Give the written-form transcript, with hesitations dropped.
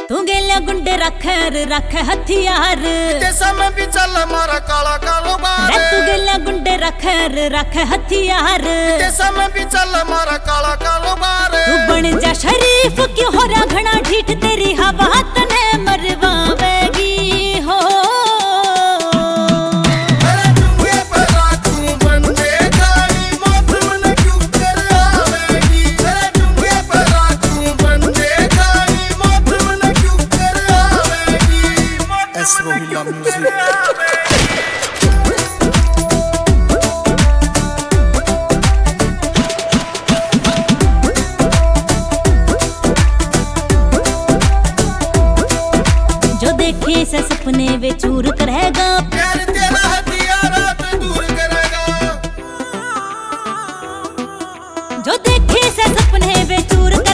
तू गेला गुंडे रख हथियार समय भी चल मारा काला कारोबार। तू गेला गुंडे रख हथियार समय भी चल मारा काला कारोबार। तू बन जा शरीफ क्यों हो रहा घना ढीठ तेरी हवा तने मरवावेगी हो। रोहिला म्यूजिक जो देखे से सपने वे चूर करेगा प्यार तेरा हथियार दूर करेगा। जो देखे से सपने वे चूर